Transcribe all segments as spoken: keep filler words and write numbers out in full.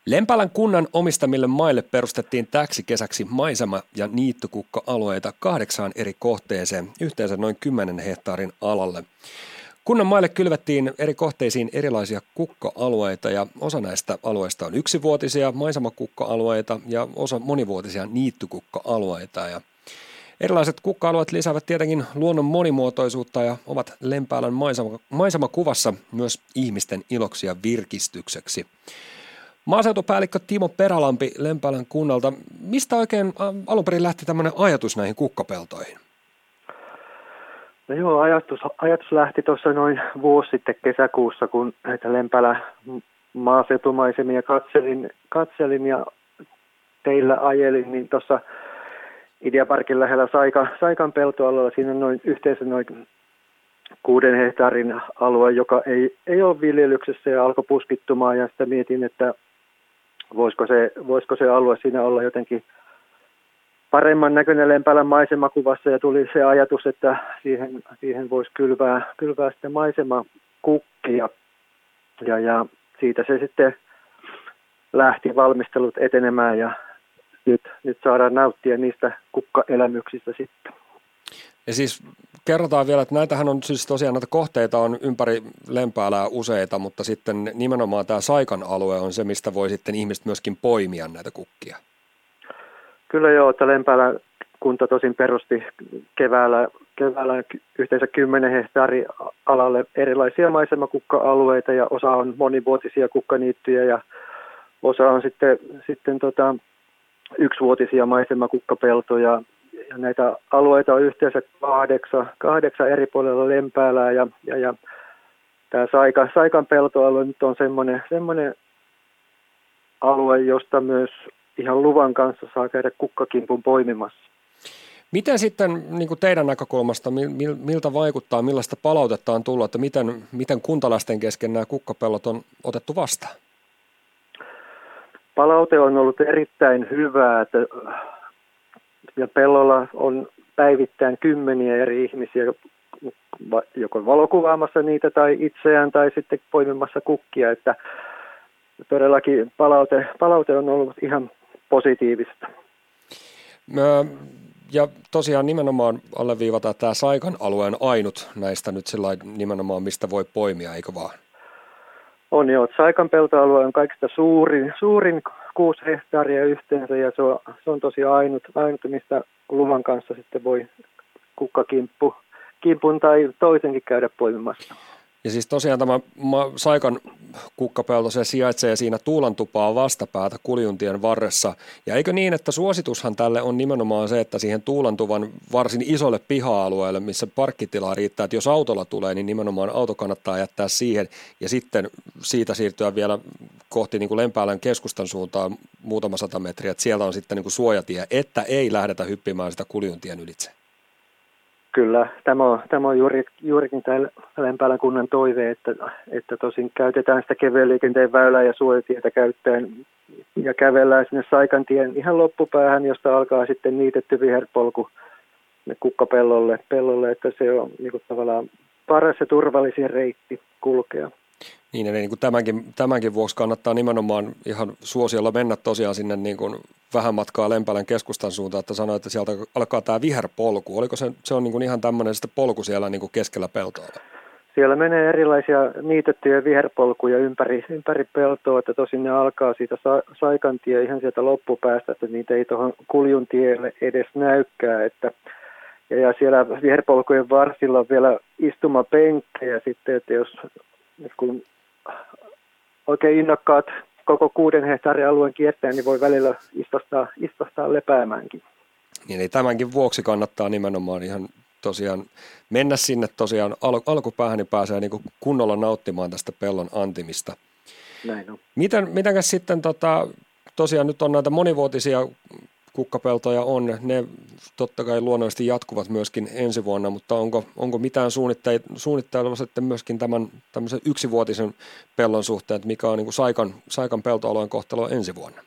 Lempälän kunnan omistamille maille perustettiin täksi kesäksi maisema- ja niittykukka-alueita kahdeksaan eri kohteeseen, yhteensä noin kymmenen hehtaarin alalle. Kunnan maille kylvettiin eri kohteisiin erilaisia kukka-alueita ja osa näistä alueista on yksivuotisia maisemakukka-alueita ja osa monivuotisia niittykukka-alueita. Ja erilaiset kukka-alueet lisäävät tietenkin luonnon monimuotoisuutta ja ovat Lempäälän maisema, maisemakuvassa myös ihmisten iloksi ja virkistykseksi. Maaseutupäällikkö Timo Perälampi Lempäälän kunnalta, mistä oikein alun perin lähti tämmöinen ajatus näihin kukkapeltoihin? No joo, ajatus, ajatus lähti tuossa noin vuosi sitten kesäkuussa, kun näitä Lempäälän maaseutumaisemia katselin, katselin ja teillä ajelin, niin tuossa Ideaparkin lähellä Saika, Saikan peltoalueella siinä on noin, yhteensä noin kuuden hehtaarin alue, joka ei, ei ole viljelyksessä ja alkoi puskittumaan ja sitä mietin, että voisiko se, voisiko se alue siinä olla jotenkin paremman näköinen Lempäälän maisemakuvassa ja tuli se ajatus, että siihen, siihen voisi kylvää, kylvää sitten maisemakukkia ja, ja siitä se sitten lähti valmistelut etenemään ja nyt, nyt saadaan nauttia niistä kukkaelämyksistä sitten. Ja siis kerrotaan vielä, että näitähän on siis tosiaan näitä kohteita on ympäri Lempäälää useita, mutta sitten nimenomaan tämä Saikan alue on se, mistä voi sitten ihmiset myöskin poimia näitä kukkia. Kyllä joo, että Lempäälän kunta tosin perusti keväällä, keväällä yhteensä kymmenen hehtaarin alalle erilaisia maisemakukka-alueita ja osa on monivuotisia kukkaniittyjä ja osa on sitten, sitten tota, yksivuotisia maisemakukkapeltoja. Ja näitä alueita on yhteensä kahdeksan, kahdeksan eri puolella Lempäälää ja, ja, ja tämä Saika, Saikan peltoalue nyt on semmoinen, semmoinen alue, josta myös ihan luvan kanssa saa käydä kukkakimpun poimimassa. Miten sitten niin kuin teidän näkökulmasta, miltä vaikuttaa, millaista palautetta on tullut, että miten, miten kuntalaisten kesken nämä kukkapellot on otettu vastaan? Palaute on ollut erittäin hyvää, että ja pellolla on päivittäin kymmeniä eri ihmisiä, joko valokuvaamassa niitä tai itseään tai sitten poimimassa kukkia, että todellakin palaute, palaute on ollut ihan positiivista. Ja tosiaan nimenomaan alleviivataan tämä Saikan alueen ainut näistä nyt sillä nimenomaan, mistä voi poimia, eikö vaan? On joo, Saikan peltoalue on kaikista suurin, suurin kuusi hehtaaria yhteensä ja se on, se on tosiaan ainut, ainut, mistä luvan kanssa sitten voi kukkakimppu kimpun tai toisenkin käydä poimimassa. Ja siis tosiaan tämä Saikan kukkapelto, se sijaitsee siinä Tuulantupaa vastapäätä Kuljuntien varressa. Ja eikö niin, että suositushan tälle on nimenomaan se, että siihen Tuulantuvan varsin isolle piha-alueelle, missä parkkitilaa riittää, että jos autolla tulee, niin nimenomaan auto kannattaa jättää siihen ja sitten siitä siirtyä vielä kohti niin kuin Lempäälän keskustan suuntaan muutama sata metriä, että siellä on sitten niin kuin suojatie, että ei lähdetä hyppimään sitä Kuljuntien ylitse. Kyllä, tämä on, tämä on juuri, juurikin tämä Lempäälän kunnan toive, että, että tosin käytetään sitä kevyen liikenteen väylää ja suojatietä käyttäen ja kävellään sinne Saikantien ihan loppupäähän, josta alkaa sitten niitetty viherpolku kukkapellolle, pellolle, että se on niin kuin tavallaan paras ja turvallisin reitti kulkea. Niin, eli niin kuin tämänkin, tämänkin vuoksi kannattaa nimenomaan ihan suosiolla mennä tosiaan sinne niin kuin vähän matkaa Lempäälän keskustan suuntaan, että sanoit, että sieltä alkaa tämä viherpolku. Oliko se, se on niin kuin ihan tämmöinen sitten polku siellä niin kuin keskellä peltoa? Siellä menee erilaisia niitettyjä viherpolkuja ympäri, ympäri peltoa, että tosin ne alkaa siitä sa- Saikantie ihan sieltä loppupäästä, että niitä ei tuohon Kuljuntielle edes näykää, että ja, ja siellä viherpolkujen varsilla on vielä istumapenkkejä sitten, että jos kun oikein innokkaat koko kuuden hehtaarin alueen kiertää, niin voi välillä istostaa, istostaa lepäämäänkin. Niin, eli tämänkin vuoksi kannattaa nimenomaan ihan tosiaan mennä sinne tosiaan al- alkupäähän, niin pääsee niin kuin kunnolla nauttimaan tästä pellon antimista. Näin on. Miten, mitenkäs sitten tota, tosiaan nyt on näitä monivuotisia kukkapeltoja on, ne totta kai luonnollisesti jatkuvat myöskin ensi vuonna, mutta onko, onko mitään suunnittelua sitten myöskin tämän tämmöisen yksivuotisen pellon suhteen, että mikä on niin kuin Saikan, Saikan peltoalueen kohtalo ensi vuonna?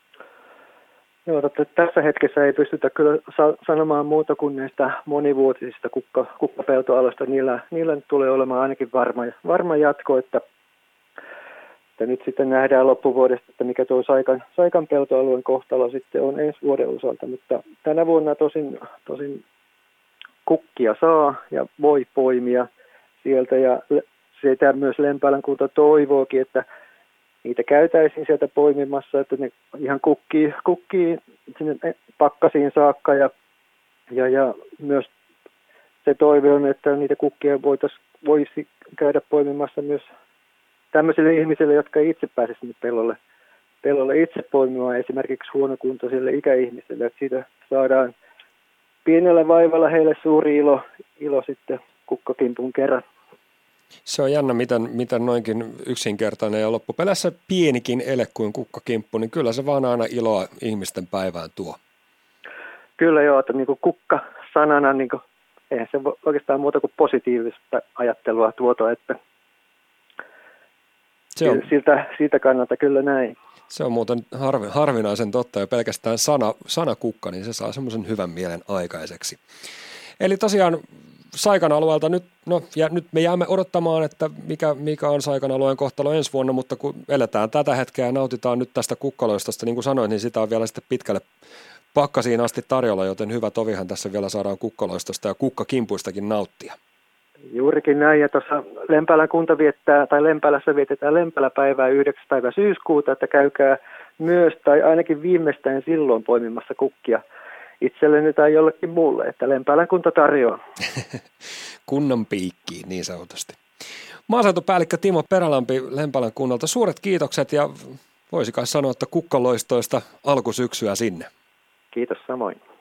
Joo, totta, tässä hetkessä ei pystytä kyllä sa- sanomaan muuta kuin näistä monivuotisista kukka, kukkapeltoaloista. Niillä, niillä tulee olemaan ainakin varma, varma jatko, että että nyt sitten nähdään loppuvuodesta, että mikä tuo Saikan, Saikan peltoalueen kohtalo sitten on ensi vuoden osalta, mutta tänä vuonna tosin, tosin kukkia saa ja voi poimia sieltä ja sitä myös Lempäälän kunta toivookin, että niitä käytäisiin sieltä poimimassa, että ne ihan kukkii, kukkii sinne pakkasiin saakka ja, ja, ja myös se toive on, että niitä kukkia voitaisiin voisi käydä poimimassa myös tämmöisille ihmisille, jotka ei itse pääse sinne pellolle, pellolle itse poimimaan, esimerkiksi huonokuntoisille ikäihmisille, että siitä saadaan pienellä vaivalla heille suuri ilo, ilo sitten kukkakimpun kerran. Se on jännä, miten, miten noinkin yksinkertainen ja loppupeleissä pienikin ele kuin kukkakimppu, niin kyllä se vaan aina iloa ihmisten päivään tuo. Kyllä joo, että niin kuin kukka sanana, niin kuin, eihän se oikeastaan muuta kuin positiivista ajattelua tuota, että se on, siltä, siltä kannalta kyllä näin. Se on muuten harvi, harvinaisen totta ja pelkästään sana, sana kukka, niin se saa semmoisen hyvän mielen aikaiseksi. Eli tosiaan Saikan alueelta nyt, no ja nyt me jäämme odottamaan, että mikä, mikä on Saikan alueen kohtalo ensi vuonna, mutta kun eletään tätä hetkeä ja nautitaan nyt tästä kukkaloistosta, niin kuin sanoit, niin sitä on vielä sitten pitkälle pakkasiin asti tarjolla, joten hyvä tovihan tässä vielä saadaan kukkaloistosta ja kukkakimpuistakin nauttia. Juurikin näin, ja tuossa Lempäälän kunta viettää, tai Lempäälässä vietetään Lempääläpäivää yhdeksäs päivä syyskuuta, että käykää myös, tai ainakin viimeistään silloin poimimassa kukkia itselleni tai jollekin muulle, että Lempäälän kunta tarjoaa. Kunnan piikkiin niin sanotusti. Maaseutupäällikkö Timo Perälampi Lempäälän kunnalta, suuret kiitokset ja voisi kai sanoa, että kukkaloistoista alkusyksyä sinne. Kiitos samoin.